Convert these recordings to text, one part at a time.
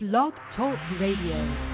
Blog Talk Radio.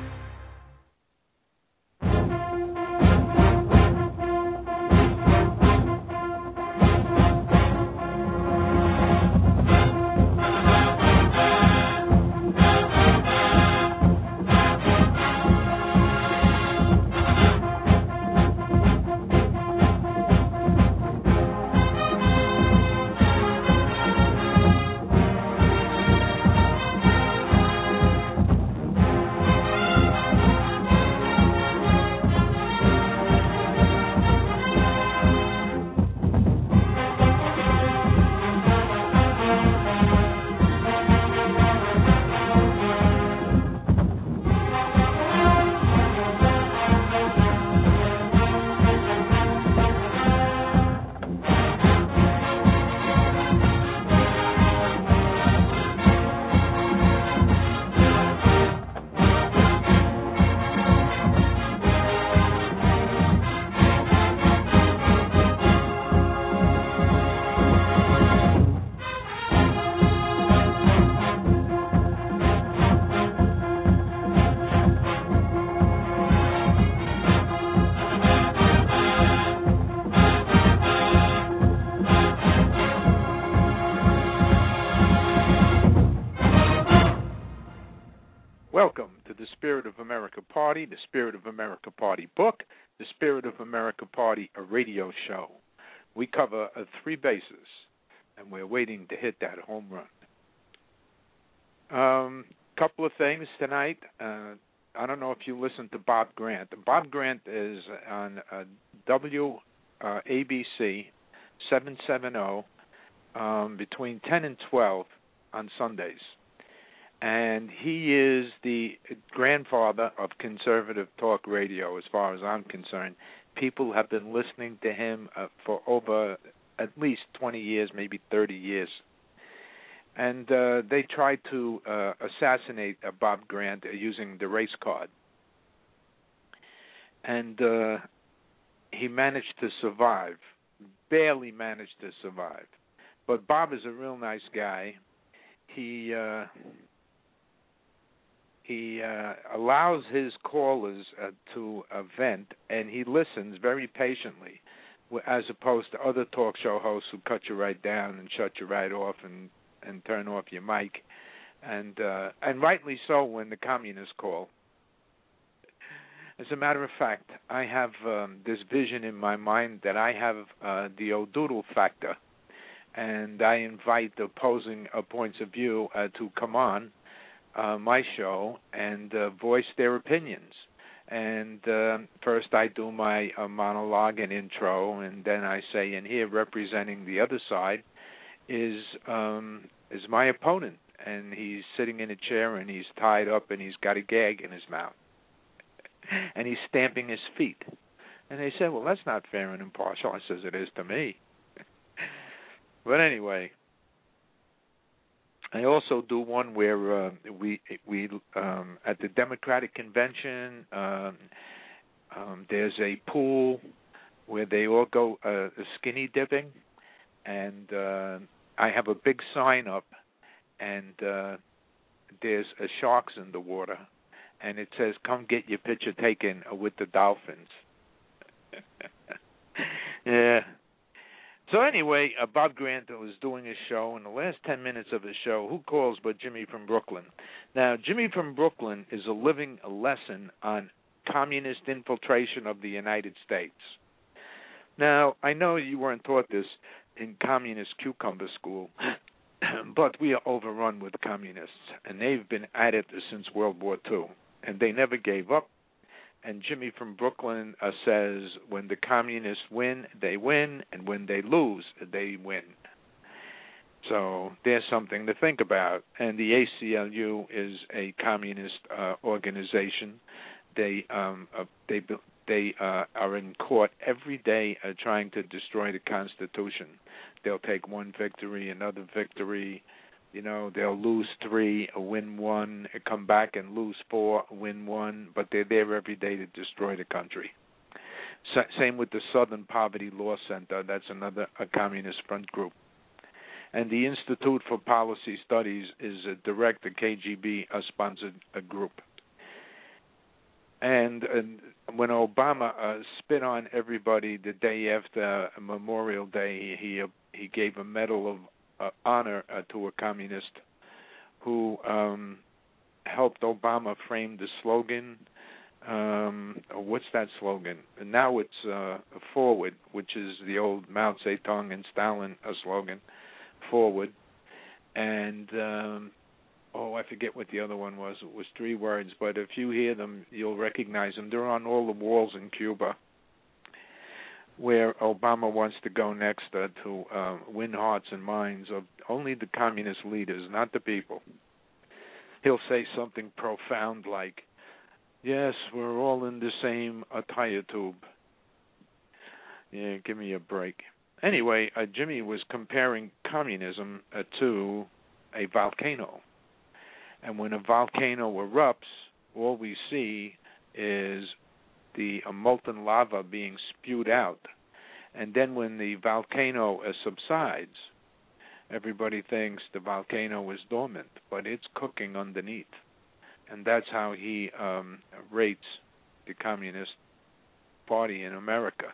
Welcome to the Spirit of America Party, the Spirit of America Party book, the Spirit of America Party, a radio show. We cover three bases, and we're waiting to hit that home run. Couple of things tonight. I don't know if you listen to Bob Grant. Bob Grant is on WABC 770 between 10 and 12 on Sundays. And he is the grandfather of conservative talk radio, as far as I'm concerned. People have been listening to him for over at least 20 years, maybe 30 years. And they tried to assassinate Bob Grant using the race card. And he managed to survive, barely managed to survive. But Bob is a real nice guy. He allows his callers to vent, and he listens very patiently, as opposed to other talk show hosts who cut you right down and shut you right off and turn off your mic, and rightly so when the communists call. As a matter of fact, I have this vision in my mind that I have the O'Doodle factor, and I invite the opposing points of view to come on my show and voice their opinions. And first I do my monologue and intro, and then I say, and here representing the other side is my opponent, and he's sitting in a chair and he's tied up and he's got a gag in his mouth and he's stamping his feet. And they say, well, that's not fair and impartial. I says, it is to me. But anyway, I also do one where we at the Democratic Convention, there's a pool where they all go skinny dipping, and I have a big sign up, and there's sharks in the water, and it says, come get your picture taken with the dolphins. Yeah. So anyway, Bob Grant was doing his show. In the last 10 minutes of his show, who calls but Jimmy from Brooklyn? Now, Jimmy from Brooklyn is a living lesson on communist infiltration of the United States. Now, I know you weren't taught this in communist cucumber school, but we are overrun with communists, and they've been at it since World War II, and they never gave up. And Jimmy from Brooklyn says, when the communists win, they win, and when they lose, they win. So there's something to think about. And the ACLU is a communist organization. They are in court every day trying to destroy the Constitution. They'll take one victory, another victory. You know, they'll lose 3, win 1, come back and lose 4, win 1, but they're there every day to destroy the country. Same with the Southern Poverty Law Center. That's another communist front group. And the Institute for Policy Studies is a direct KGB-sponsored group. And when Obama spit on everybody the day after Memorial Day, he gave a Medal of Honor to a communist who helped Obama frame the slogan. What's that slogan? And now it's Forward, which is the old Mao Zedong and Stalin slogan, Forward. And I forget what the other one was. It was 3 words, but if you hear them, you'll recognize them. They're on all the walls in Cuba, where Obama wants to go next to win hearts and minds of only the communist leaders, not the people. He'll say something profound like, yes, we're all in the same tire tube. Yeah, give me a break. Anyway, Jimmy was comparing communism to a volcano. And when a volcano erupts, all we see is the molten lava being spewed out. And then when the volcano subsides, everybody thinks the volcano is dormant, but it's cooking underneath. And that's how he rates the Communist Party in America.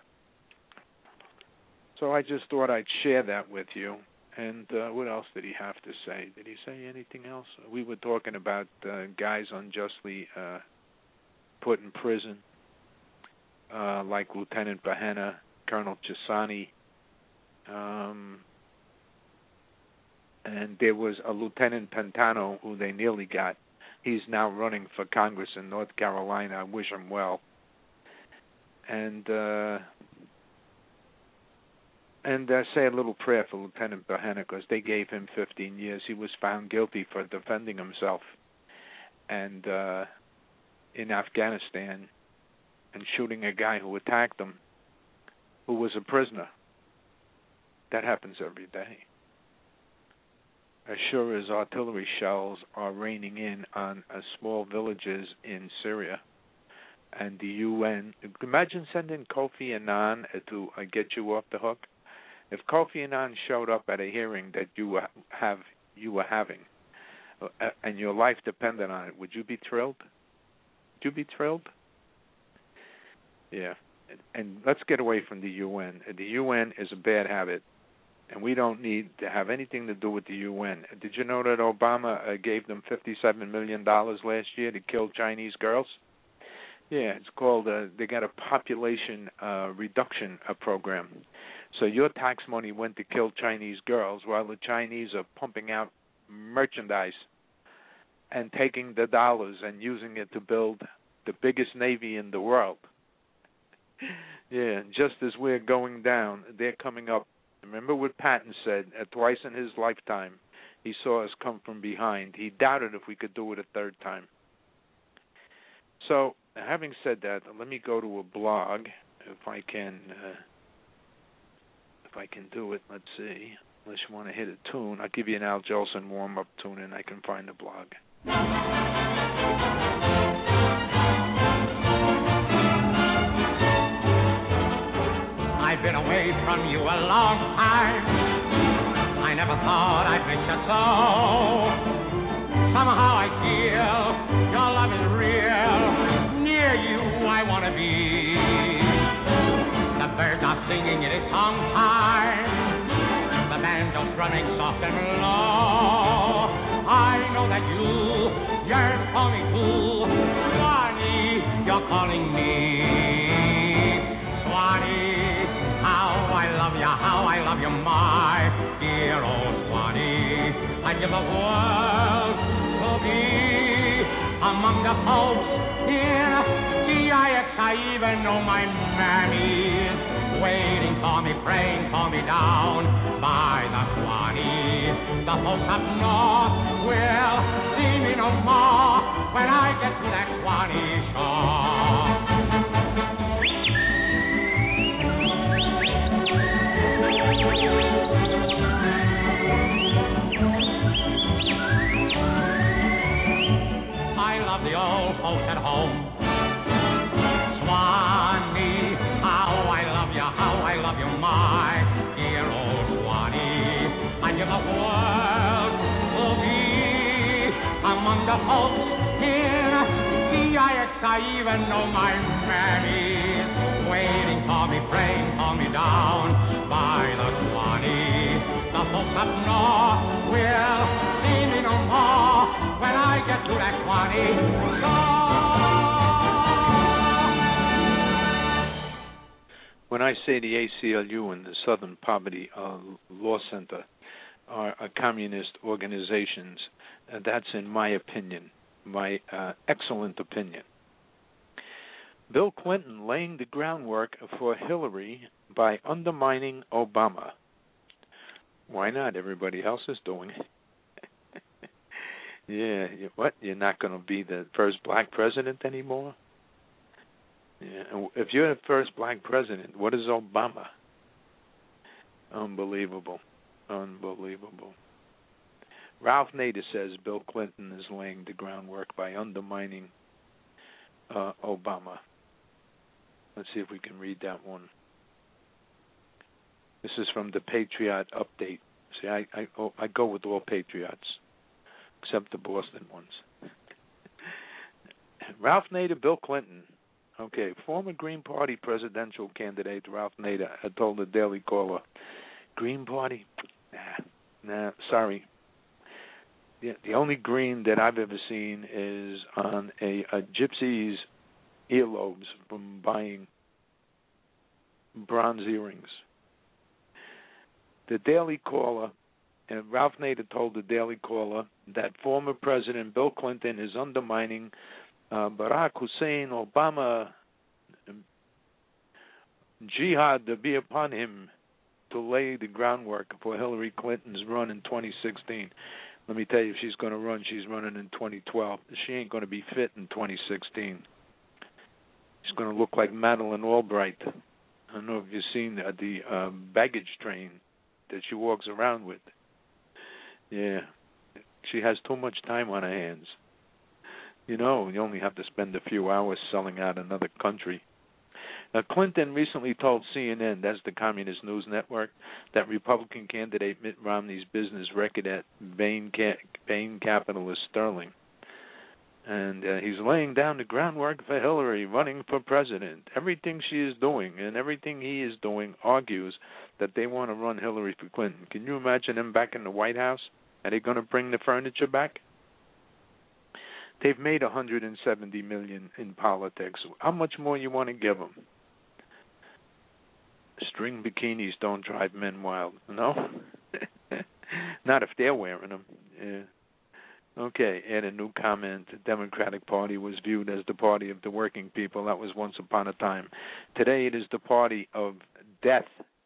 So I just thought I'd share that with you. And what else did he have to say? Did he say anything else? We were talking about guys unjustly put in prison, like Lieutenant Bahena, Colonel Chisani, and there was a Lieutenant Pantano who they nearly got. He's now running for Congress in North Carolina. I wish him well. And say a little prayer for Lieutenant Bahena, because they gave him 15 years. He was found guilty for defending himself and in Afghanistan and shooting a guy who attacked him, who was a prisoner. That happens every day. As sure as artillery shells are raining in on small villages in Syria, and the UN. Imagine sending Kofi Annan to get you off the hook. If Kofi Annan showed up at a hearing that you were having, and your life depended on it, would you be thrilled? Would you be thrilled? Yeah. And let's get away from the UN. The UN is a bad habit, and we don't need to have anything to do with the UN. Did you know that Obama gave them $57 million last year to kill Chinese girls? Yeah, it's called, they got a population reduction program. So your tax money went to kill Chinese girls while the Chinese are pumping out merchandise and taking the dollars and using it to build the biggest navy in the world. Yeah, just as we're going down, they're coming up. Remember what Patton said, twice in his lifetime, he saw us come from behind. He doubted if we could do it a third time. So, having said that, let me go to a blog, if I can do it. Let's see. Unless you want to hit a tune, I'll give you an Al Jolson warm-up tune, and I can find the blog. I've been away from you a long time. I never thought I'd miss you so. Somehow I feel your love is real. Near you I want to be. The birds are singing in its song time. The banjo's running soft and low. I know that you yearn for me too. Swanee, you're calling me. Swanee, how I love you, my dear old Swanee. I give the world to be among the folks in GIX. I even know my mammy's waiting for me, praying for me down by the Swanee. The folks up north will see me no more when I get to that Swanee shore. I love the old folks at home. Swanee, how I love you, my dear old Swanee. I give the the folks in VIX, I even know my mammies waiting for me, praying for me down by the Swanee. The folks up north will see me no more when I get to that Swanee shore. When I say the ACLU and the Southern Poverty Law Center are communist organizations, that's in my opinion, my excellent opinion. Bill Clinton laying the groundwork for Hillary by undermining Obama. Why not? Everybody else is doing it. Yeah, what? You're not going to be the first black president anymore? Yeah. If you're the first black president, what is Obama? Unbelievable. Unbelievable. Ralph Nader says Bill Clinton is laying the groundwork by undermining Obama. Let's see if we can read that one. This is from the Patriot Update. See, I go with all Patriots, except the Boston ones. Ralph Nader, Bill Clinton. Okay, former Green Party presidential candidate Ralph Nader had told the Daily Caller, Green Party? Nah, sorry. The only green that I've ever seen is on a gypsy's earlobes from buying bronze earrings. The Daily Caller, and Ralph Nader told the Daily Caller that former President Bill Clinton is undermining Barack Hussein Obama, jihad to be upon him to lay the groundwork for Hillary Clinton's run in 2016. Let me tell you, if she's going to run, she's running in 2012. She ain't going to be fit in 2016. She's going to look like Madeleine Albright. I don't know if you've seen the baggage train that she walks around with. Yeah, she has too much time on her hands. You know, you only have to spend a few hours selling out another country. Clinton recently told CNN, that's the Communist News Network, that Republican candidate Mitt Romney's business record at Bain capitalist Sterling. And he's laying down the groundwork for Hillary running for president. Everything she is doing and everything he is doing argues that they want to run Hillary for Clinton. Can you imagine them back in the White House? Are they going to bring the furniture back? They've made $170 million in politics. How much more you want to give them? String bikinis don't drive men wild, no? Not if they're wearing them. Yeah. Okay, add a new comment. The Democratic Party was viewed as the party of the working people. That was once upon a time. Today it is the party of death.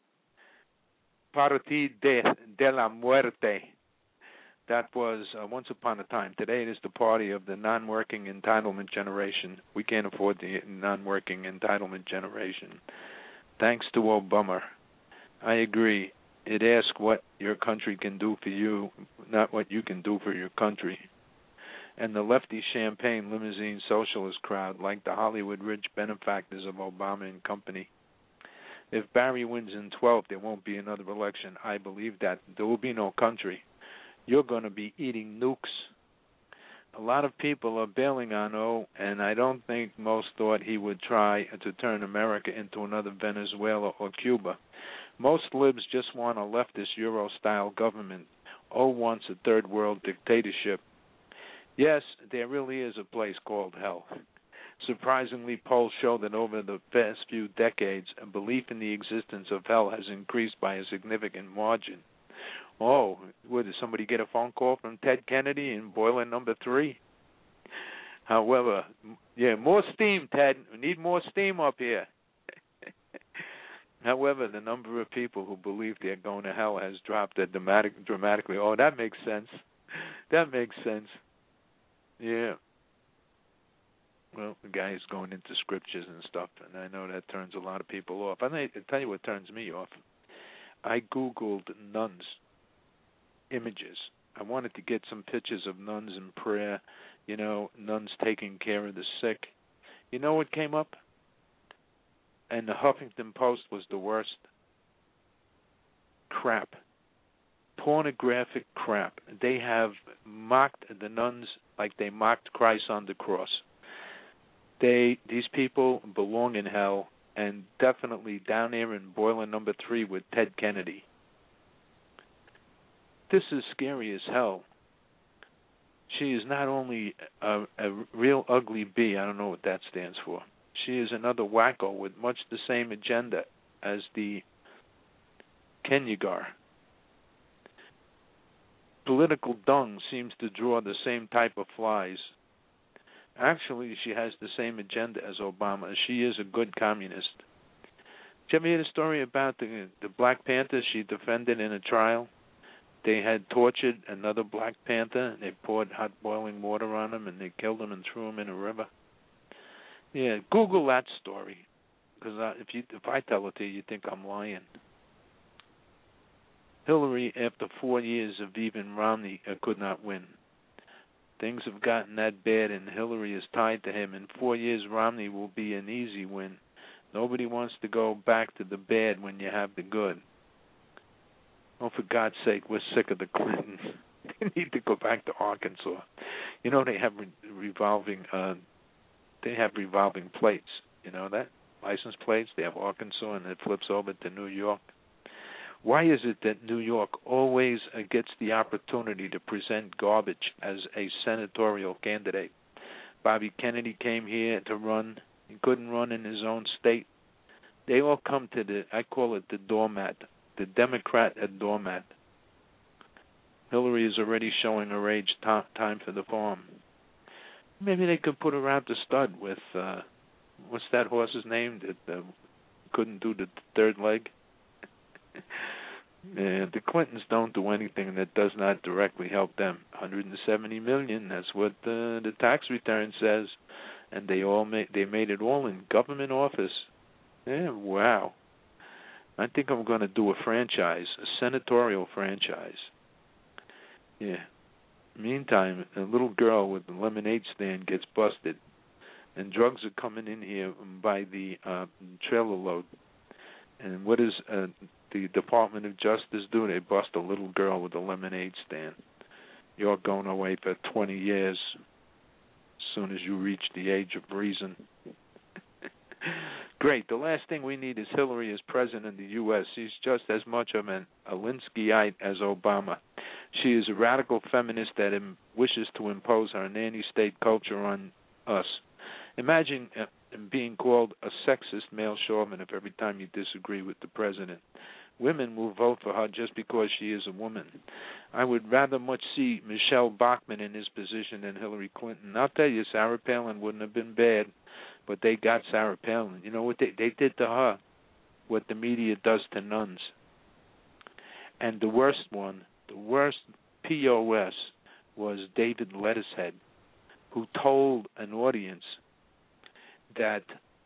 Parti de la muerte. That was once upon a time. Today it is the party of the non-working entitlement generation. We can't afford the non-working entitlement generation. Thanks to Obama. I agree. It asks what your country can do for you, not what you can do for your country. And the lefty champagne limousine socialist crowd, like the Hollywood rich benefactors of Obama and company. If Barry wins in 12th, there won't be another election. I believe that. There will be no country. You're going to be eating nukes. A lot of people are bailing on O, and I don't think most thought he would try to turn America into another Venezuela or Cuba. Most libs just want a leftist Euro-style government. O wants a third world dictatorship. Yes, there really is a place called hell. Surprisingly, polls show that over the past few decades, a belief in the existence of hell has increased by a significant margin. Oh, did somebody get a phone call from Ted Kennedy in boiler number 3? However, yeah, more steam, Ted. We need more steam up here. However, the number of people who believe they're going to hell has dropped dramatically. Oh, that makes sense. That makes sense. Yeah. Well, the guy is going into scriptures and stuff, and I know that turns a lot of people off. I'll tell you what turns me off. I Googled nuns images. I wanted to get some pictures of nuns in prayer, you know, nuns taking care of the sick. You know what came up? And the Huffington Post was the worst. Crap. pornographic crap. They have mocked the nuns like they mocked Christ on the cross. These people belong in hell, and definitely down there in boiler number 3 with Ted Kennedy. This is scary as hell. She is not only a real ugly bee, I don't know what that stands for. She is another wacko with much the same agenda as the Kenyagar. Political dung seems to draw the same type of flies. Actually, she has the same agenda as Obama. She is a good communist. Did you ever hear the story about the Black Panther she defended in a trial? They had tortured another Black Panther, and they poured hot boiling water on him, and they killed him and threw him in a river. Yeah, Google that story, because if I tell it to you, you think I'm lying. Hillary, after 4 years of even Romney, could not win. Things have gotten that bad, and Hillary is tied to him. In 4 years, Romney will be an easy win. Nobody wants to go back to the bad when you have the good. Oh, for God's sake, we're sick of the Clintons. They need to go back to Arkansas. You know, they have revolving plates. You know that? License plates. They have Arkansas, and it flips over to New York. Why is it that New York always gets the opportunity to present garbage as a senatorial candidate? Bobby Kennedy came here to run. He couldn't run in his own state. They all come to I call it the doormat, the Democrat at doormat. Hillary is already showing her age. Time for the farm. Maybe they could put her out to stud with, what's that horse's name that couldn't do the third leg? The Clintons don't do anything that does not directly help them. $170 million, that's what the tax return says, and they made it all in government office. Yeah, wow. I think I'm going to do a franchise, a senatorial franchise. Yeah. Meantime, a little girl with a lemonade stand gets busted, and drugs are coming in here by the trailer load. And what does the Department of Justice do? They bust a little girl with a lemonade stand. You're going away for 20 years as soon as you reach the age of reason. Great. The last thing we need is Hillary as president of the U.S. She's just as much of an Alinskyite as Obama. She is a radical feminist that wishes to impose her nanny state culture on us. Imagine being called a sexist male chauvinist every time you disagree with the president. Women will vote for her just because she is a woman. I would rather much see Michelle Bachmann in his position than Hillary Clinton. I'll tell you, Sarah Palin wouldn't have been bad, but they got Sarah Palin. You know what they did to her? What the media does to nuns. And the worst POS was David Lettucehead, who told an audience that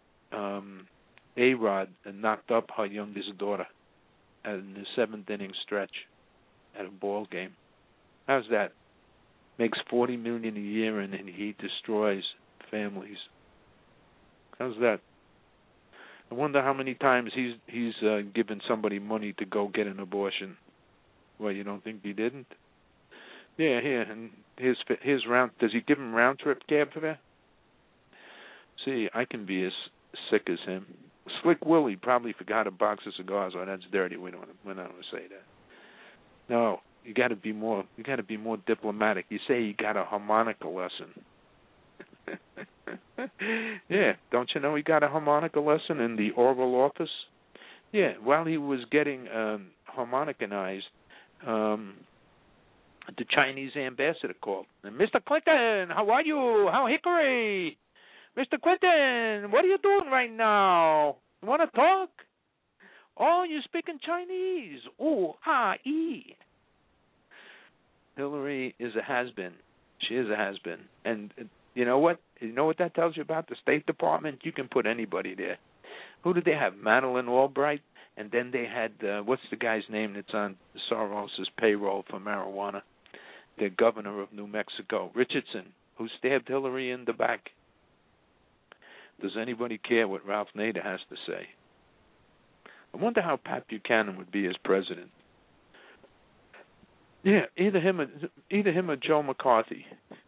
A-Rod knocked up her youngest daughter in the seventh inning stretch at a ball game. How's that? Makes $40 million a year, and he destroys families. How's that? I wonder how many times he's given somebody money to go get an abortion. Well, you don't think he didn't? Yeah, here, and his round. Does he give him round trip cab for that? See, I can be as sick as him. Slick Willie probably forgot a box of cigars. Oh, that's dirty. We're not going to say that. No, you got to be more. You got to be more diplomatic. You say you got a harmonica lesson. Yeah, don't you know he got a harmonica lesson in the Oval Office? Yeah, while he was getting harmonicanized, the Chinese ambassador called. Mr. Clinton, how are you? How hickory? Mr. Clinton, what are you doing right now? You want to talk? Oh, you're speaking Chinese. Ooh, ee. Hillary is a has-been. She is a has-been. And you know what? You know what that tells you about the State Department? You can put anybody there. Who did they have? Madeleine Albright? And then they had, what's the guy's name that's on Soros' payroll for marijuana? The governor of New Mexico, Richardson, who stabbed Hillary in the back. Does anybody care what Ralph Nader has to say? I wonder how Pat Buchanan would be as president. Yeah, either him or Joe McCarthy.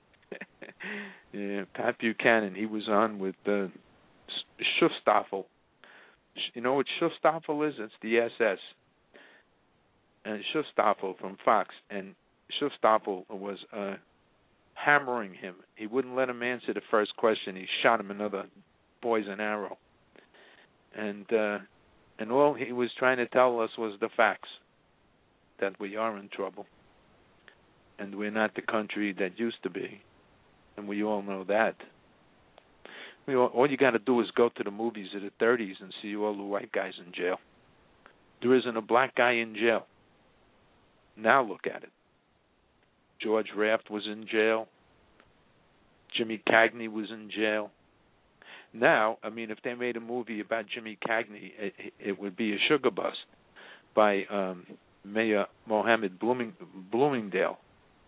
Yeah, Pat Buchanan. He was on with Schustoffel. You know what Schustoffel is? It's the SS. And Schustoffel from Fox. And Schustoffel was hammering him. He wouldn't let him answer the first question. He shot him another poison arrow. And all he was trying to tell us was the facts, that we are in trouble. And we're not the country that used to be. And we all know that. All you got to do is go to the movies of the 30s and see all the white guys in jail. There isn't a black guy in jail. Now look at it. George Raft was in jail. Jimmy Cagney was in jail. Now, I mean, if they made a movie about Jimmy Cagney, it would be a sugar bust by Mayor Mohammed Bloomingdale.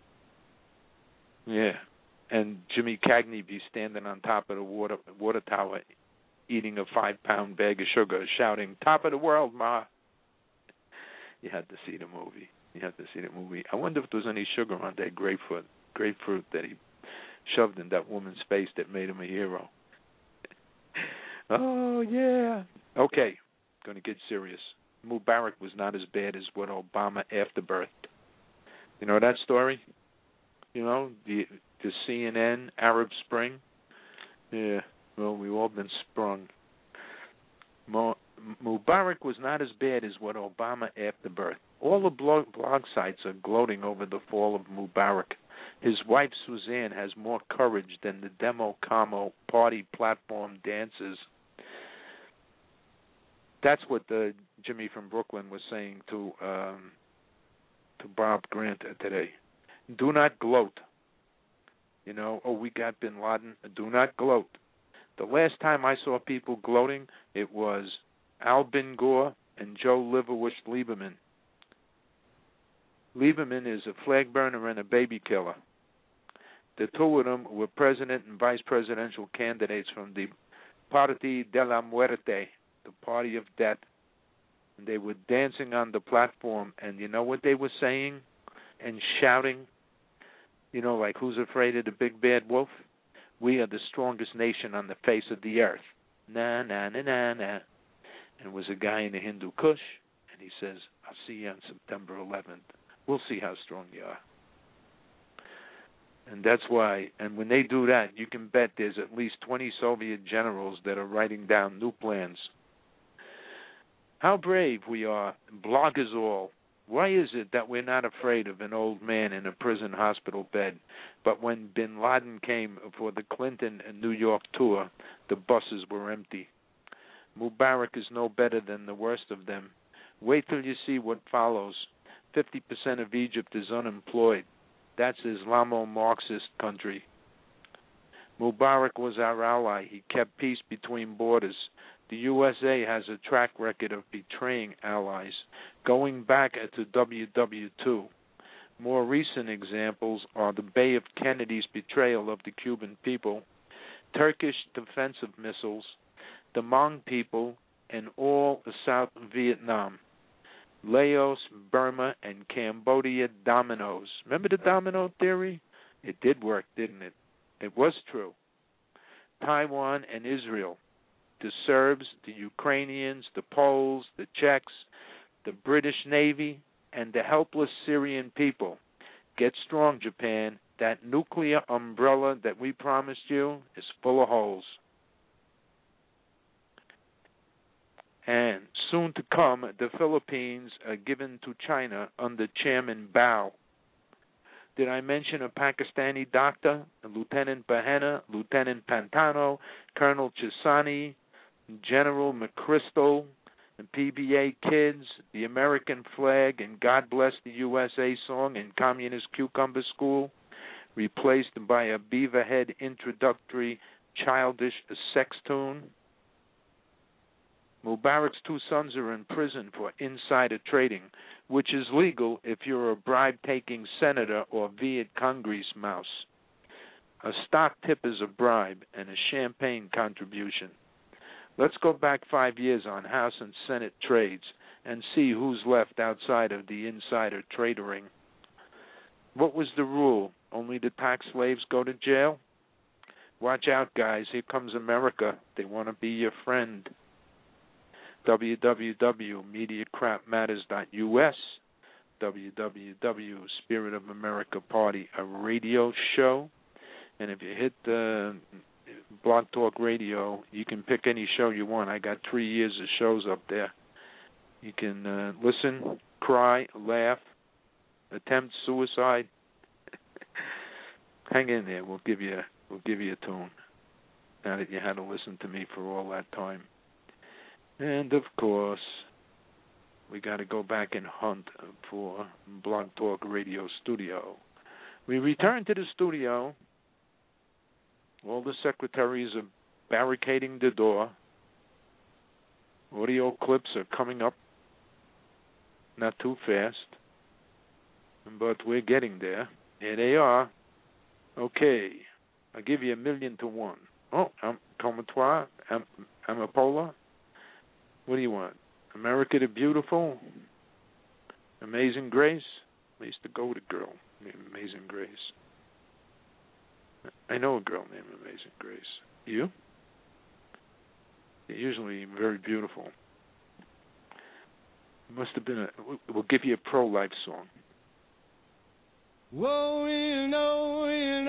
Yeah. And Jimmy Cagney be standing on top of the water tower eating a 5-pound bag of sugar, shouting, "Top of the world, Ma." You had to see the movie. I wonder if there was any sugar on that grapefruit that he shoved in that woman's face that made him a hero. Oh, yeah. Okay, going to get serious. Mubarak was not as bad as what Obama afterbirthed. You know that story? You know, the CNN Arab Spring? Yeah, well, we've all been sprung. Mubarak was not as bad as what Obama afterbirthed. All the blog sites are gloating over the fall of Mubarak. His wife, Suzanne, has more courage than the Demo Como party platform dancers. That's what Jimmy from Brooklyn was saying to Bob Grant today. Do not gloat. You know, we got bin Laden. Do not gloat. The last time I saw people gloating, it was Al Bin Gore and Joe Liverwish Lieberman. Lieberman is a flag burner and a baby killer. The two of them were president and vice presidential candidates from the Parti de la Muerte, the party of death. And they were dancing on the platform, and you know what they were saying and shouting? You know, like, who's afraid of the big bad wolf? We are the strongest nation on the face of the earth. Na, na, na, na, na. And it was a guy in the Hindu Kush, and he says, I'll see you on September 11th. We'll see how strong you are. And that's why, and when they do that, you can bet there's at least 20 Soviet generals that are writing down new plans. How brave we are, bloggers all. Why is it that we're not afraid of an old man in a prison hospital bed? But when bin Laden came for the Clinton and New York tour, the buses were empty. Mubarak is no better than the worst of them. Wait till you see what follows. 50% of Egypt is unemployed. That's Islamo-Marxist country. Mubarak was our ally. He kept peace between borders. The USA has a track record of betraying allies, going back to WW2. More recent examples are the Bay of Kennedy's betrayal of the Cuban people, Turkish defensive missiles, the Hmong people, and all of South Vietnam, Laos, Burma, and Cambodia dominoes. Remember the domino theory? It did work, didn't it? It was true. Taiwan and Israel, the Serbs, the Ukrainians, the Poles, the Czechs, the British Navy, and the helpless Syrian people. Get strong, Japan. That nuclear umbrella that we promised you is full of holes. And soon to come, the Philippines are given to China under Chairman Bao. Did I mention a Pakistani doctor, Lieutenant Bahena, Lieutenant Pantano, Colonel Chisani, General McChrystal, and PBA Kids, the American flag, and God Bless the USA song in Communist Cucumber School, replaced by a Beaverhead introductory childish sex tune? Mubarak's two sons are in prison for insider trading, which is legal if you're a bribe-taking senator or Viet Congress mouse. A stock tip is a bribe and a champagne contribution. Let's go back 5 years on House and Senate trades and see who's left outside of the insider tradering. What was the rule? Only the tax slaves go to jail? Watch out, guys. Here comes America. They want to be your friend. www.mediacrapmatters.us, www.Spirit of America Party, a radio show. And if you hit Blog Talk Radio, you can pick any show you want. I got 3 years of shows up there. You can listen, cry, laugh, attempt suicide. Hang in there. We'll give you a tune. Now that you had to listen to me for all that time. And of course, we got to go back and hunt for Blog Talk Radio Studio. We return to the studio. All the secretaries are barricading the door. Audio clips are coming up. Not too fast. But we're getting there. Here they are. Okay. I'll give you 1,000,000 to 1. Oh, Comatoire, Amapola. What do you want? America the Beautiful? Amazing Grace? I used to go with a girl named Amazing Grace. I know a girl named Amazing Grace. You? They're usually very beautiful. It must have been we'll give you a pro-life song. Whoa, you know,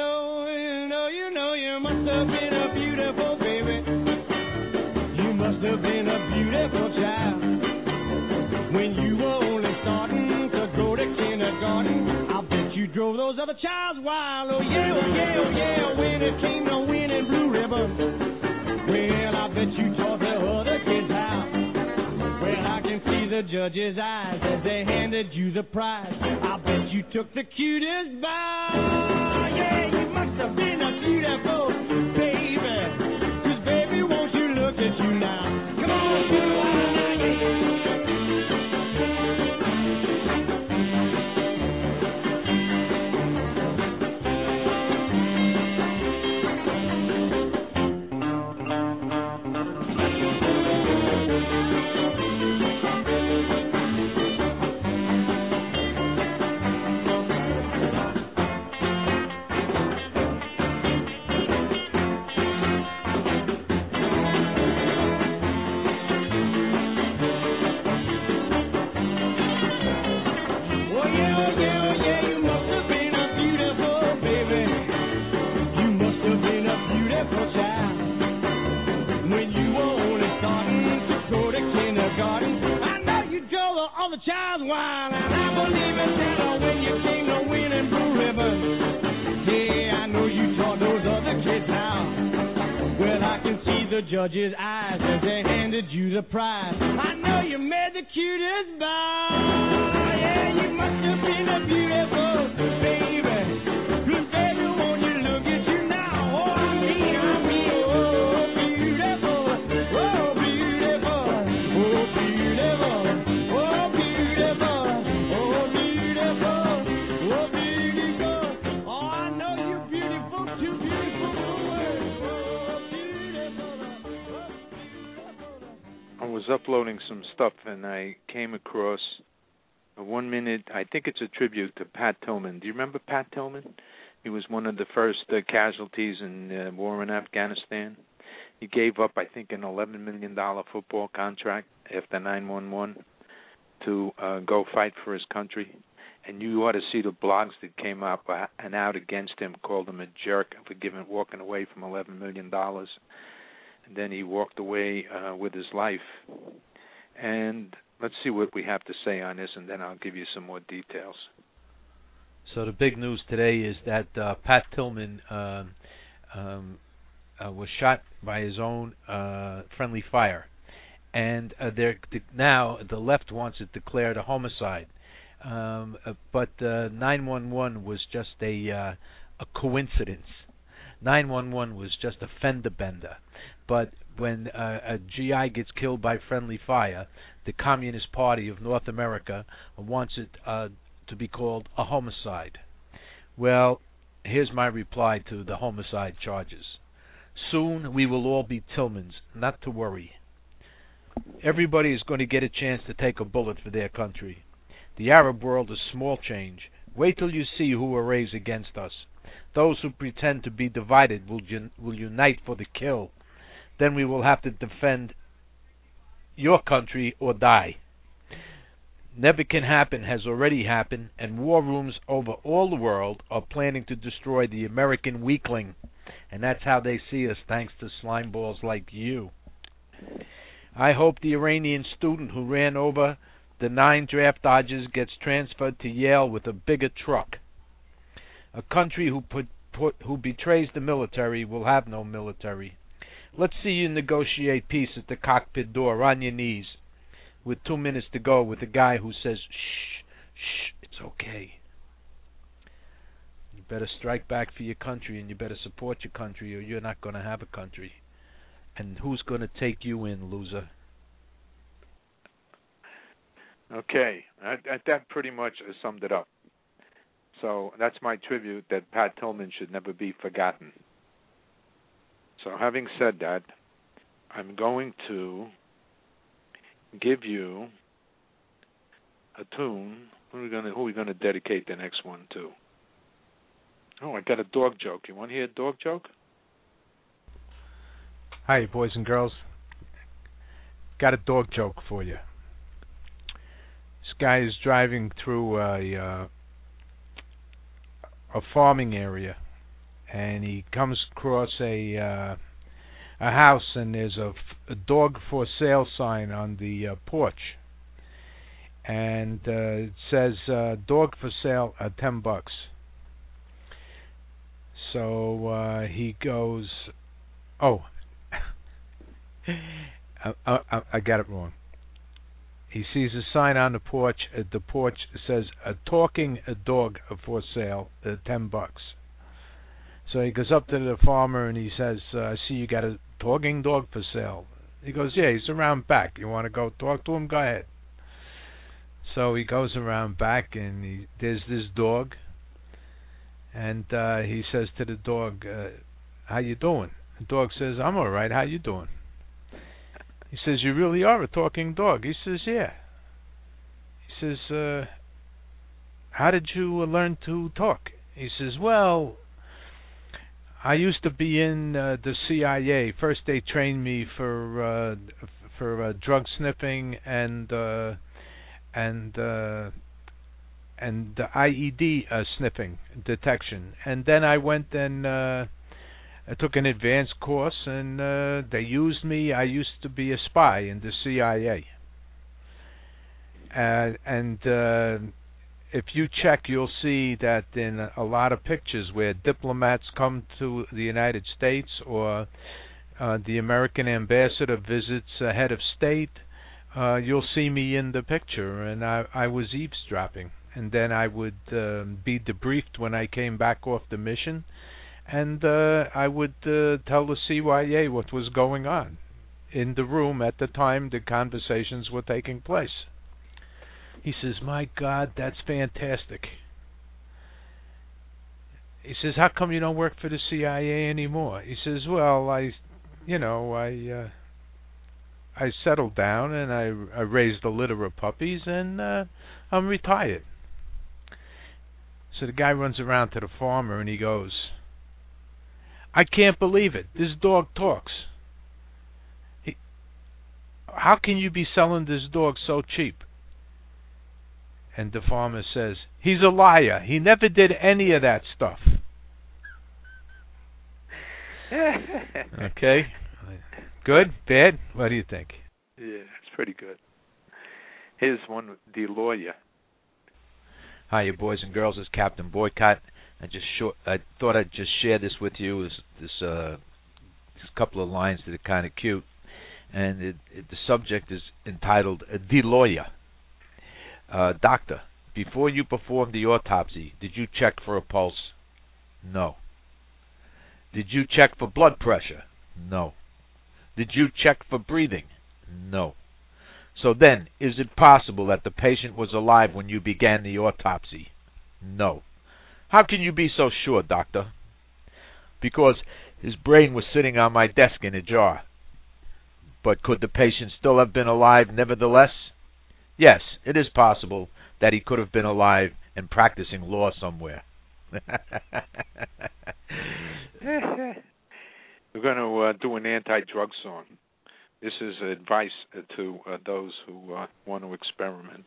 you must have been a beautiful baby. You must have been a beautiful child. When you were only starting to go to kindergarten, I bet you drove those other childs wild. Oh yeah, oh yeah, oh yeah, when it came to winning blue ribbons. Well, I bet you taught the other kids how. Well, I can see the judge's eyes as they handed you the prize. I bet you took the cutest bow. Yeah, you must have been a beautiful baby. 'Cause baby, won't you look at you now? Come on, blue eye, yeah. Child's wild, and I believe it now when you came to winning blue ribbons. Yeah, I know you taught those other kids how. Well, I can see the judge's eyes as they handed you the prize. I know you made the cutest bow. Yeah, you must have been a beautiful baby. 'Cause baby, won't you look at you now? Oh, I mean, oh, beautiful, oh, beautiful, oh, beautiful. I was uploading some stuff and I came across a 1 minute, I think it's a tribute to Pat Tillman. Do you remember Pat Tillman? He was one of the first casualties in the war in Afghanistan. He gave up, I think, an $11 million football contract after 9/11 to go fight for his country. And you ought to see the blogs that came up and out against him, called him a jerk for walking away from $11 million. And then he walked away with his life. And let's see what we have to say on this, and then I'll give you some more details. So the big news today is that Pat Tillman was shot by his own friendly fire. And now the left wants it declared a homicide. But 911 was just a coincidence. 911 was just a fender bender. But when a GI gets killed by friendly fire, the Communist Party of North America wants it to be called a homicide. Well, here's my reply to the homicide charges. Soon we will all be Tillmans, not to worry. Everybody is going to get a chance to take a bullet for their country. The Arab world is small change. Wait till you see who arrays against us. Those who pretend to be divided will unite for the kill. Then we will have to defend your country or die. Never can happen has already happened, and war rooms over all the world are planning to destroy the American weakling. And that's how they see us, thanks to slime balls like you. I hope the Iranian student who ran over the 9 draft dodgers gets transferred to Yale with a bigger truck. A country who betrays the military will have no military. Let's see you negotiate peace at the cockpit door on your knees, with 2 minutes to go, with a guy who says, shh, shh, it's okay. You better strike back for your country, and you better support your country, or you're not going to have a country. And who's going to take you in, loser? Okay, that pretty much summed it up. So that's my tribute that Pat Tillman should never be forgotten. So having said that, I'm going to give you a tune. Who are we going to dedicate the next one to? Oh, I got a dog joke. You want to hear a dog joke? Hi, boys and girls. Got a dog joke for you. This guy is driving through a farming area, and he comes across a house, and there's a dog for sale sign on the porch, and it says dog for sale at $10. So he goes, oh, I got it wrong. He sees a sign on the porch. The porch says a talking dog for sale at $10. So he goes up to the farmer and he says, I see you got a talking dog for sale. He goes, yeah, he's around back. You want to go talk to him? Go ahead. So he goes around back and there's this dog. And he says to the dog, how you doing? The dog says, I'm all right. How you doing? He says, you really are a talking dog. He says, yeah. He says, how did you learn to talk? He says, well, I used to be in the CIA. First they trained me for drug sniffing and the IED sniffing detection. And then I went and I took an advanced course, and they used me. I used to be a spy in the CIA. And if you check, you'll see that in a lot of pictures where diplomats come to the United States, or the American ambassador visits a head of state, you'll see me in the picture, and I was eavesdropping. And then I would be debriefed when I came back off the mission, and I would tell the CYA what was going on in the room at the time the conversations were taking place. He says, my God, that's fantastic. He says, how come you don't work for the CIA anymore? He says, well, I settled down and I raised a litter of puppies, and I'm retired. So the guy runs around to the farmer and he goes, I can't believe it. This dog talks. How can you be selling this dog so cheap? And the farmer says, he's a liar. He never did any of that stuff. Okay. Good? Bad? What do you think? Yeah, it's pretty good. Here's one, the lawyer. Hi, you boys and girls. It's Captain Boycott. I thought I'd just share this with you. This couple of lines that are kind of cute, and the subject is entitled "The Lawyer." Doctor, before you performed the autopsy, did you check for a pulse? No. Did you check for blood pressure? No. Did you check for breathing? No. So then, is it possible that the patient was alive when you began the autopsy? No. How can you be so sure, doctor? Because his brain was sitting on my desk in a jar. But could the patient still have been alive nevertheless? Yes, it is possible that he could have been alive and practicing law somewhere. We're going to do an anti-drug song. This is advice to those who want to experiment.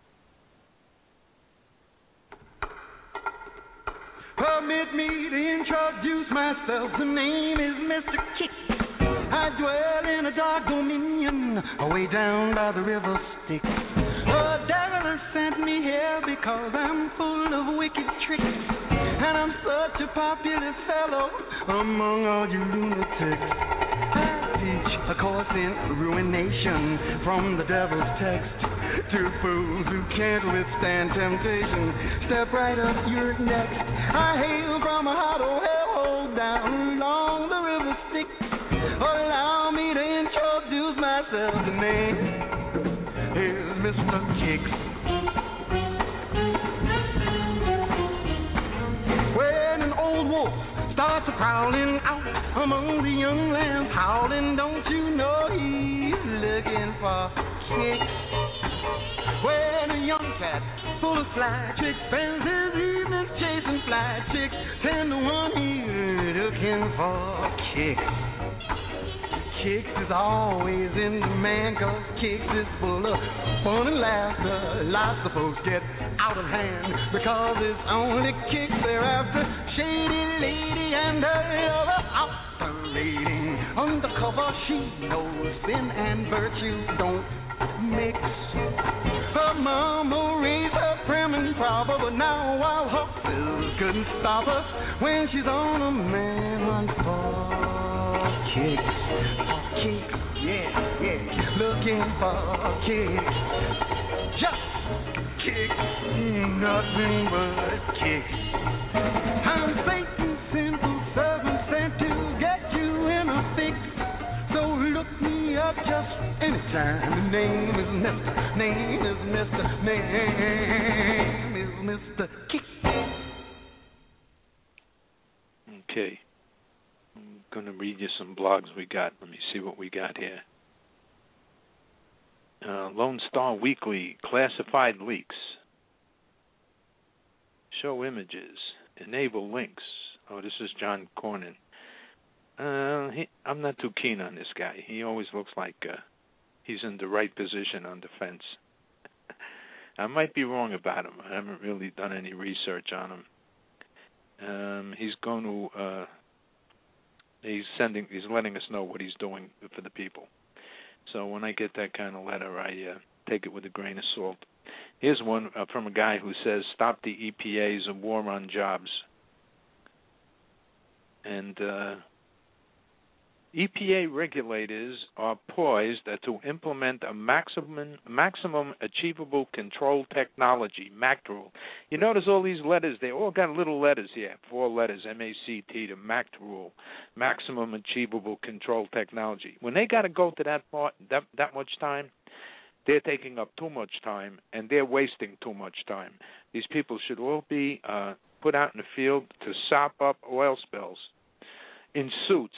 Permit me to introduce myself. The name is Mr. Kick. I dwell in a dark dominion away down by the river Styx. The devil has sent me here because I'm full of wicked tricks, and I'm such a popular fellow among all you lunatics. I teach a course in ruination from the devil's text to fools who can't withstand temptation. Step right up, you're next. I hail from a hot old hellhole down along the river Styx. Allow me to introduce myself. The name is Mr. Kicks. When an old wolf starts prowling out among the young lambs howling, don't you know he's looking for kicks? When a young cat full of sly tricks spends his evenings chasing fly chicks, 10 to 1 he's looking for kicks. Kicks is always in demand, 'cause Kicks is full of fun and laughter. Lots of folks get out of hand because it's only Kicks they're after. Shady lady and her other operating undercover. She knows sin and virtue don't mix. Her mama raised her prim and proper, but now wild horses couldn't stop her when she's on a man hunt for kicks. For kicks, yeah, looking for kicks. Just kicks, nothing but kicks. I'm Satan's sinful servant sent to get you in a fix. So look me up just anytime. The name is Mr. Kick. Okay. I'm going to read you some blogs we got. Let me see what we got here. Lone Star Weekly, classified leaks. Show images. Enable links. Oh, this is John Cornyn. I'm not too keen on this guy. He always looks like he's in the right position on the fence. I might be wrong about him. I haven't really done any research on him. He's going to he's letting us know what he's doing for the people. So when I get that kind of letter, I take it with a grain of salt. Here's one from a guy who says, "Stop the EPA's war on jobs." And EPA regulators are poised to implement a maximum achievable control technology, MACT rule. You notice all these letters, they all got little letters here, 4 letters, MACT, to MACT rule, maximum achievable control technology. When they got to go to that part, that much time, they're taking up too much time, and they're wasting too much time. These people should all be put out in the field to sop up oil spills in suits.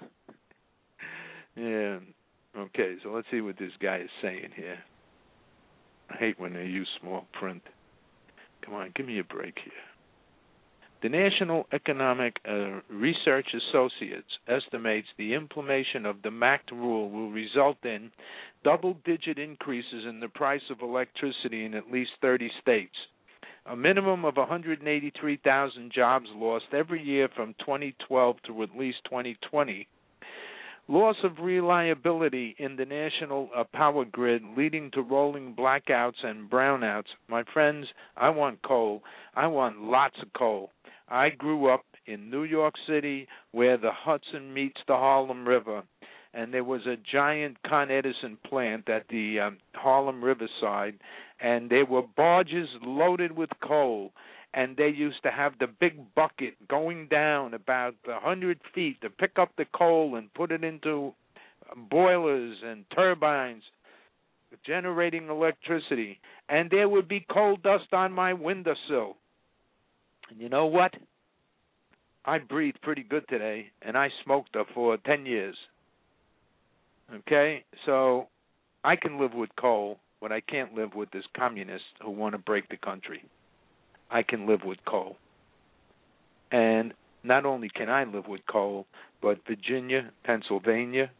Yeah. Okay, so let's see what this guy is saying here. I hate when they use small print. Come on, give me a break here. The National Economic Research Associates estimates the implementation of the MACT rule will result in double-digit increases in the price of electricity in at least 30 states. A minimum of 183,000 jobs lost every year from 2012 to at least 2020. Loss of reliability in the national power grid leading to rolling blackouts and brownouts. My friends, I want coal. I want lots of coal. I grew up in New York City where the Hudson meets the Harlem River, and there was a giant Con Edison plant at the Harlem Riverside, and there were barges loaded with coal. And they used to have the big bucket going down about 100 feet to pick up the coal and put it into boilers and turbines, generating electricity. And there would be coal dust on my windowsill. And you know what? I breathe pretty good today, and I smoked for 10 years. Okay? So I can live with coal, but I can't live with this communists who want to break the country. I can live with coal. And not only can I live with coal, but Virginia, Pennsylvania,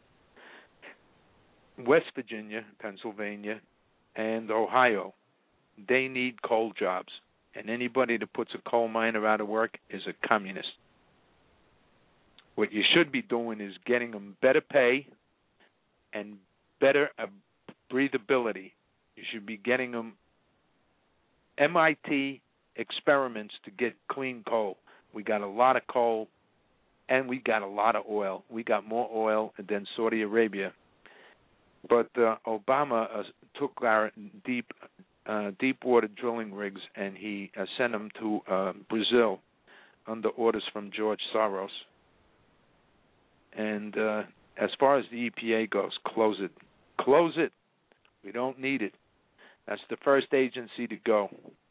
West Virginia, Pennsylvania, and Ohio, they need coal jobs. And anybody that puts a coal miner out of work is a communist. What you should be doing is getting them better pay and better breathability. You should be getting them MIT experiments to get clean coal. We got a lot of coal, and we got a lot of oil. We got more oil than Saudi Arabia. But Obama took our deep water drilling rigs, and he sent them to Brazil under orders from George Soros. And as far as the EPA goes, close it. Close it. We don't need it. That's the first agency to go.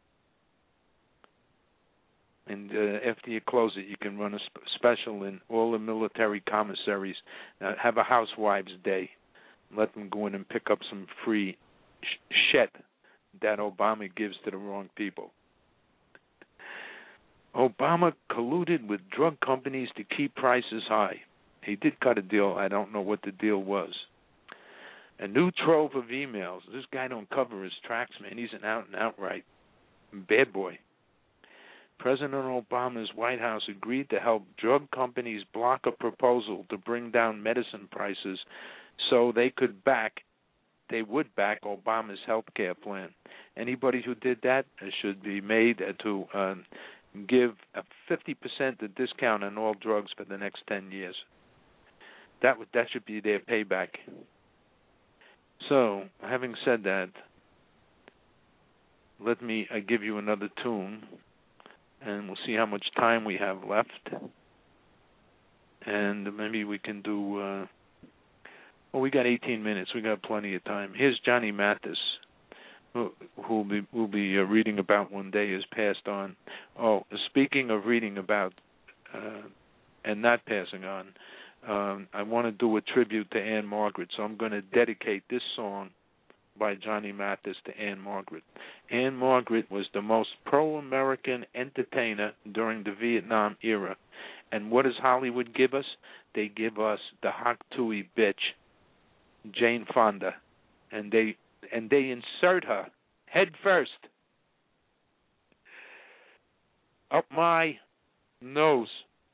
And after you close it, you can run a special in all the military commissaries. Have a Housewives' Day. Let them go in and pick up some free shit that Obama gives to the wrong people. Obama colluded with drug companies to keep prices high. He did cut a deal. I don't know what the deal was. A new trove of emails. This guy don't cover his tracks, man. He's an out and outright bad boy. President Obama's White House agreed to help drug companies block a proposal to bring down medicine prices so they would back Obama's health care plan. Anybody who did that should be made to give a 50% discount on all drugs for the next 10 years. That should be their payback. So, having said that, let me give you another tune, and we'll see how much time we have left. And maybe we can do... we got 18 minutes. We got plenty of time. Here's Johnny Mathis, who we'll be reading about one day, is passed on. Oh, speaking of reading about and not passing on, I want to do a tribute to Anne Margaret, so I'm going to dedicate this song by Johnny Mathis to Anne Margaret. Anne Margaret was the most pro-American entertainer during the Vietnam era. And what does Hollywood give us? They give us the Hak Tui bitch, Jane Fonda, and they insert her head first up my nose,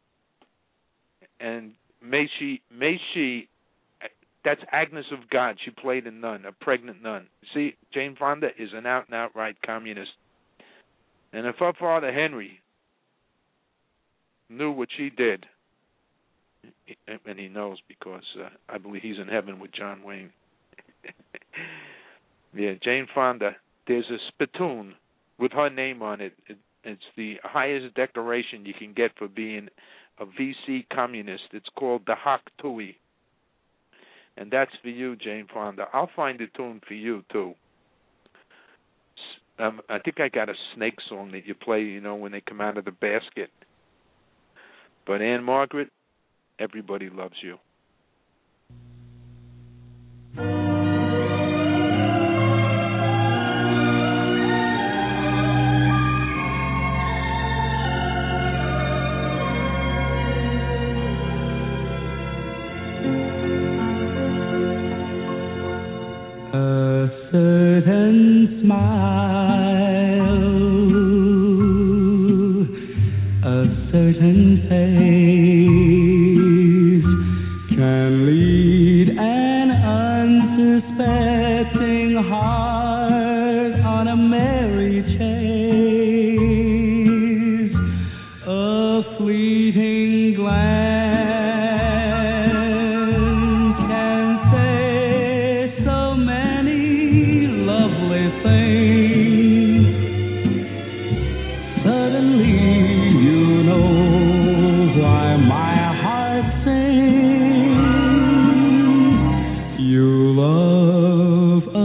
and may she. That's Agnes of God. She played a nun, a pregnant nun. See, Jane Fonda is an out and outright communist, and if her father Henry knew what she did, and he knows because I believe he's in heaven with John Wayne. Yeah, Jane Fonda, there's a spittoon with her name on it. It's the highest decoration you can get for being a VC communist. It's called the Hak Tui. And that's for you, Jane Fonda. I'll find a tune for you, too. I think I got a snake song that you play, when they come out of the basket. But Anne Margaret, everybody loves you. A certain smile, a certain face can lead an unsuspecting heart on a merry chase. A fleeting glance can say so many lovely things. Suddenly you know why my heart sings. You love a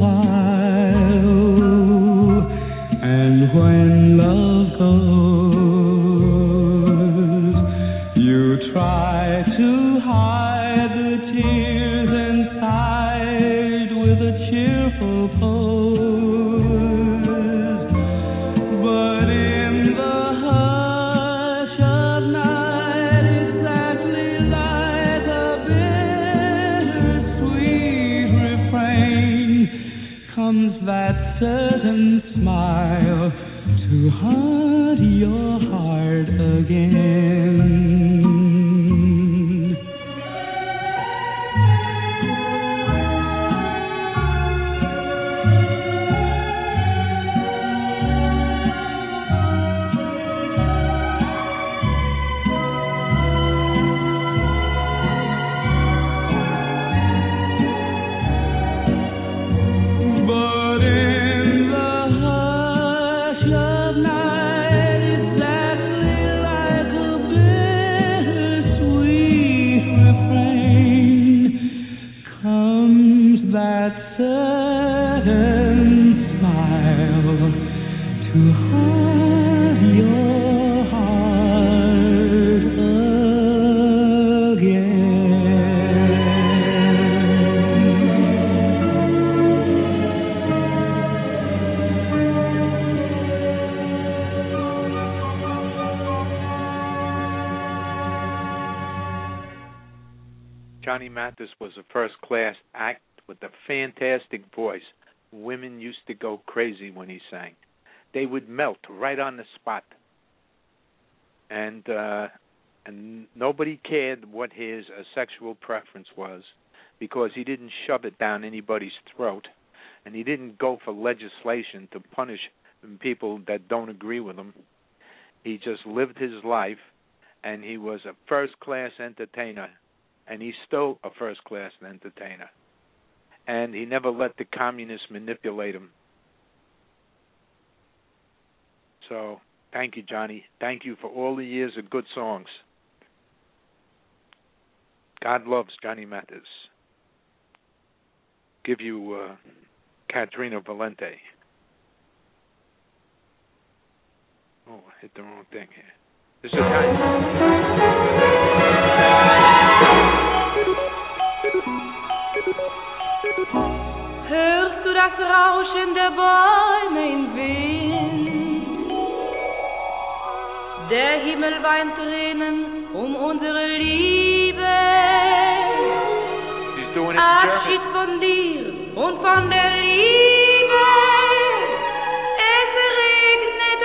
while, and when love goes, you try to hide the tears inside with a cheerful pose. But comes that certain smile to haunt your heart again. Johnny Mathis was a first-class act with a fantastic voice. Women used to go crazy when he sang. They would melt right on the spot. And nobody cared what his sexual preference was because he didn't shove it down anybody's throat, and he didn't go for legislation to punish people that don't agree with him. He just lived his life, and he was a first-class entertainer. And he's still a first-class entertainer. And he never let the communists manipulate him. So, thank you, Johnny. Thank you for all the years of good songs. God loves Johnny Mathis. Give you Katrina Valente. Oh, I hit the wrong thing here. This is Hörst du das Rauschen der Bäume im Wind? Der Himmel weint Tränen unsere Liebe. Abschied von dir und von der Liebe. Es regnet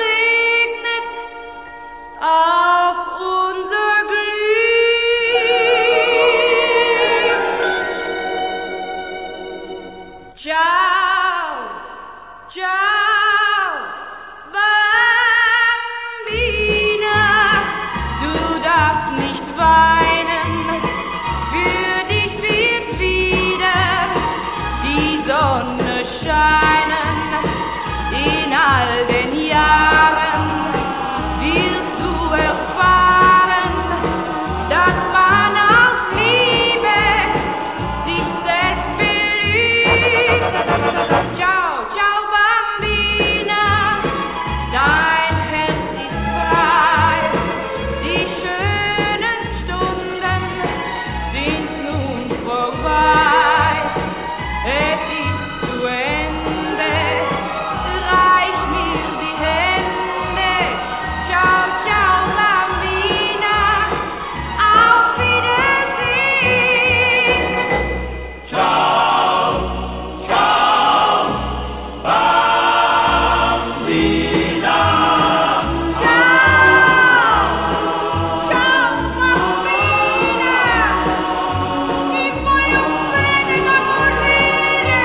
auf unser Glück. Ciao, ciao, Bambina, du darfst nicht weinen, für dich wird wieder die Sonne scheinen, in all den Jahren wirst du erfahren, dass man aus Liebe sich selbst belügt. Ciao, ciao, Bambina, dein Herz ist frei, die schönen Stunden sind nun vorbei, es ist zu Ende, reich mir die Hände, ciao, ciao, Bambina, auf Wiedersehen. Ciao, ciao, Bambina. Ciao, ciao, Bambina. Ti voglio bene da morire.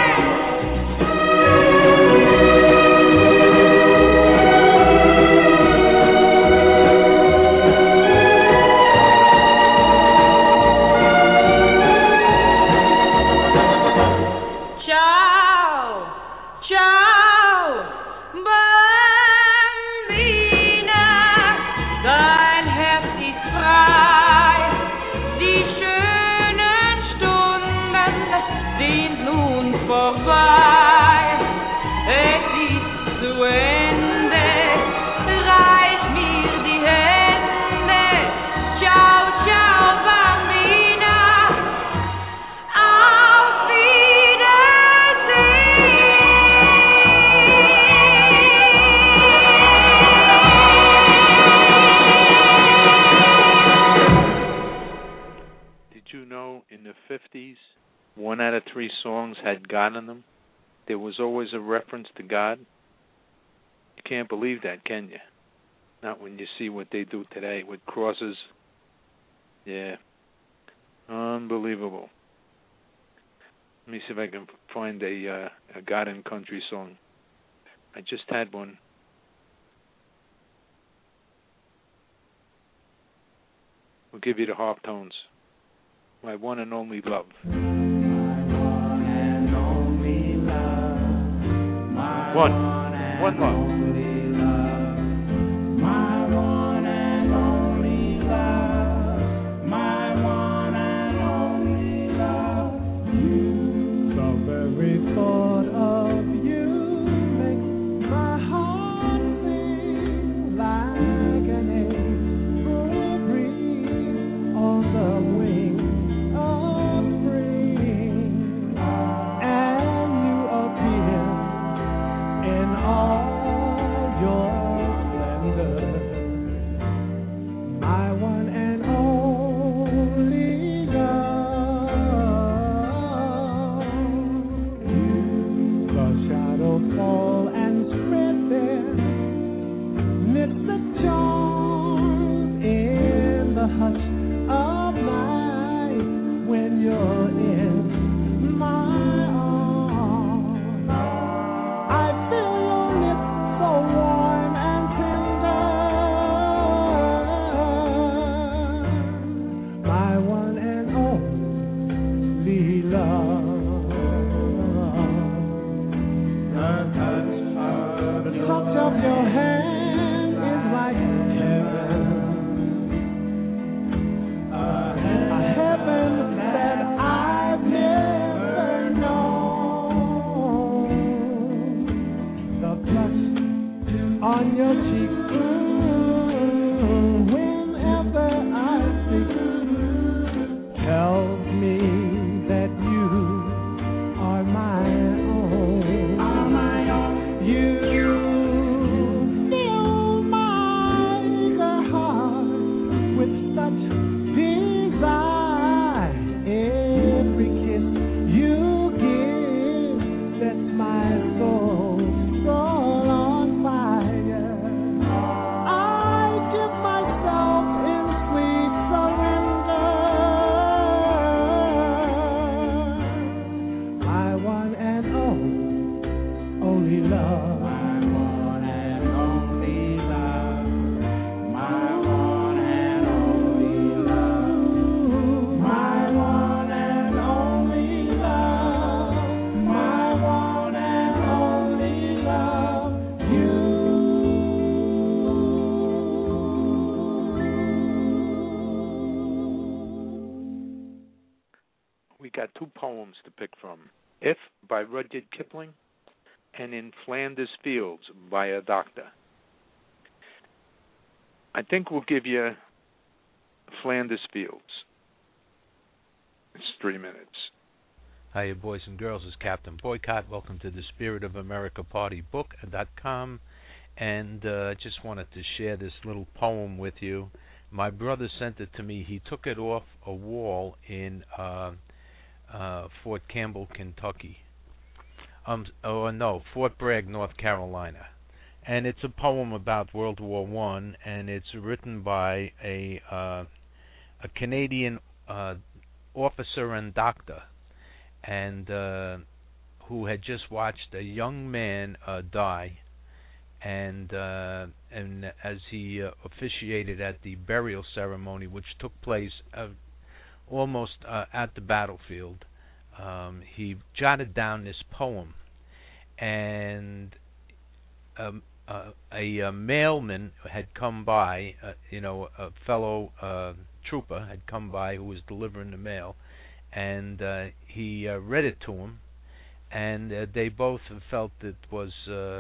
Ciao, ciao, Bambina, dein Herz ist frei, die schönen Stunden sind nun vorbei, es ist zu Ende, reich mir die Hände, ciao, ciao, Bambina, auf Did you know in the 50s, 1 out of 3 songs had God in them? there was always a reference to God? You can't believe that, can you? Not when you see what they do today with crosses. Yeah. Unbelievable. Let me see if I can find a God and Country song. I just had one. We'll give you the harp tones. My one and only love. One love. Got two poems to pick from. If by Rudyard Kipling and In Flanders Fields by a Doctor. I think we'll give you Flanders Fields. It's 3 minutes. Hiya, boys and girls. It's Captain Boycott. Welcome to the Spirit of America Party Book.com. And I just wanted to share this little poem with you. My brother sent it to me. He took it off a wall in Fort Campbell, Kentucky. Fort Bragg, North Carolina. And it's a poem about World War I, and it's written by a Canadian officer and doctor, and who had just watched a young man die, and as he officiated at the burial ceremony, which took place almost at the battlefield, he jotted down this poem, and a mailman had come by, a fellow trooper had come by who was delivering the mail, and he read it to him, and they both felt it was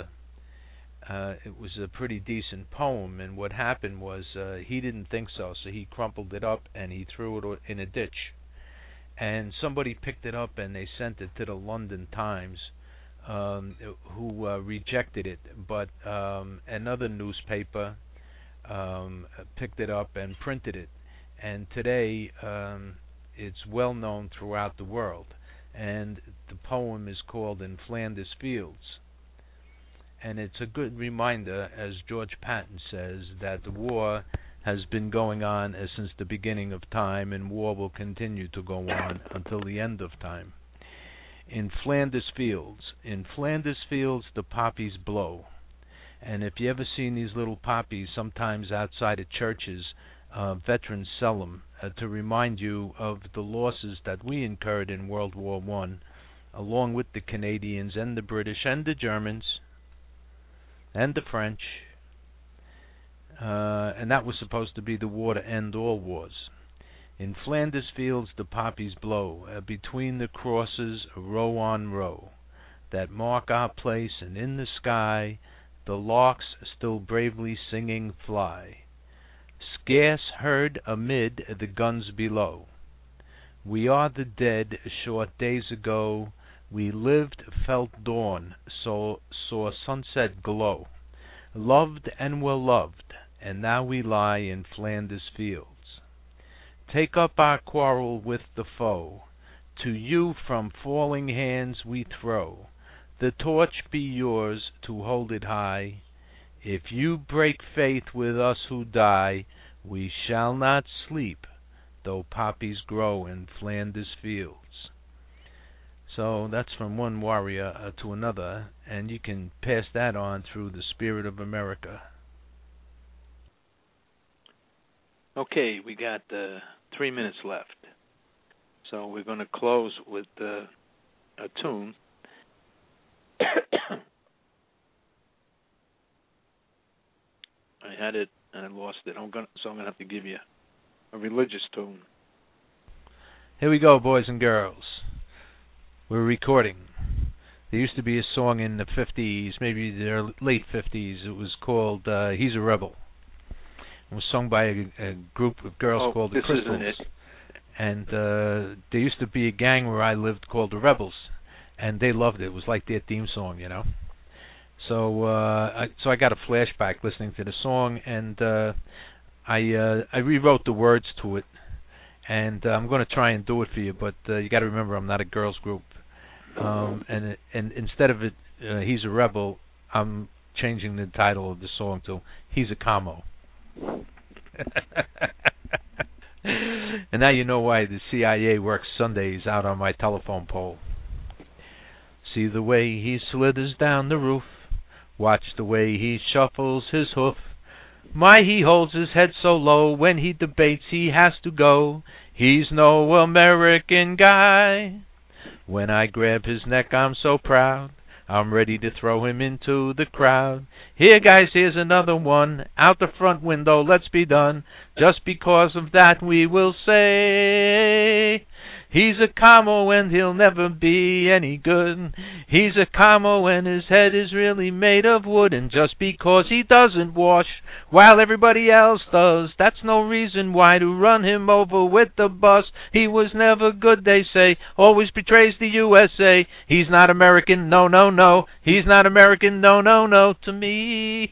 a pretty decent poem. And what happened was he didn't think so he crumpled it up and he threw it in a ditch. And somebody picked it up and they sent it to the London Times, who rejected it. But another newspaper picked it up and printed it. And today it's well known throughout the world. and the poem is called In Flanders Fields. And it's a good reminder, as George Patton says, that the war has been going on since the beginning of time, and war will continue to go on until the end of time. In Flanders Fields the poppies blow. And if you ever seen these little poppies, sometimes outside of churches, veterans sell them to remind you of the losses that we incurred in World War I, along with the Canadians and the British and the Germans and the French. And that was supposed to be the war to end all wars. In Flanders Fields the poppies blow, between the crosses, row on row, that mark our place, and in the sky the larks still bravely singing fly, scarce heard amid the guns below. We are the dead, short days ago, we lived, felt dawn, saw sunset glow, loved and were loved, and now we lie in Flanders Fields. Take up our quarrel with the foe, to you from falling hands we throw, the torch be yours to hold it high. If you break faith with us who die, we shall not sleep, though poppies grow in Flanders Fields. So that's from one warrior to another, and you can pass that on through the Spirit of America. Okay, we got 3 minutes left. So we're going to close with a tune. I had it and I lost it. So I'm going to have to give you a religious tune. Here we go, boys and girls. We're recording. There used to be a song in the 50s, maybe the late 50s. It was called He's a Rebel. It was sung by a group of girls called the Crystals. And there used to be a gang where I lived called the Rebels, and they loved it. It was like their theme song, you know. So I got a flashback listening to the song, and I rewrote the words to it, and I'm going to try and do it for you. But you got to remember, I'm not a girls group, and instead of it, He's a Rebel, I'm changing the title of the song to He's a Camo. And now you know why the CIA works Sundays out on my telephone pole. See the way he slithers down the roof, watch the way he shuffles his hoof. My, he holds his head so low, when he debates he has to go. He's no American guy. When I grab his neck I'm so proud, I'm ready to throw him into the crowd. Here, guys, here's another one. Out the front window, let's be done. Just because of that we will say, he's a camo and he'll never be any good. He's a camo and his head is really made of wood. And just because he doesn't wash while everybody else does, that's no reason why to run him over with the bus. He was never good, they say, always betrays the USA. He's not American, no, no, no. He's not American, no, no, no, to me.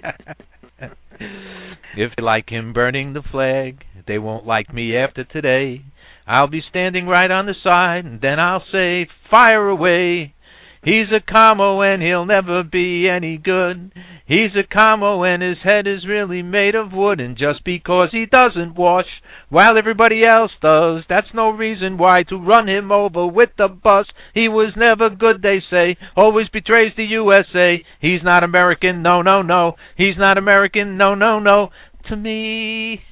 If they like him burning the flag, they won't like me after today. I'll be standing right on the side, and then I'll say, fire away. He's a camo and he'll never be any good. He's a camo and his head is really made of wood. And just because he doesn't wash while everybody else does, that's no reason why to run him over with the bus. He was never good, they say, always betrays the USA. He's not American, no, no, no. He's not American, no, no, no, to me.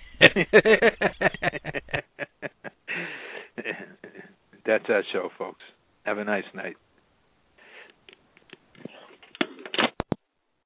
That's our show, folks. Have a nice night.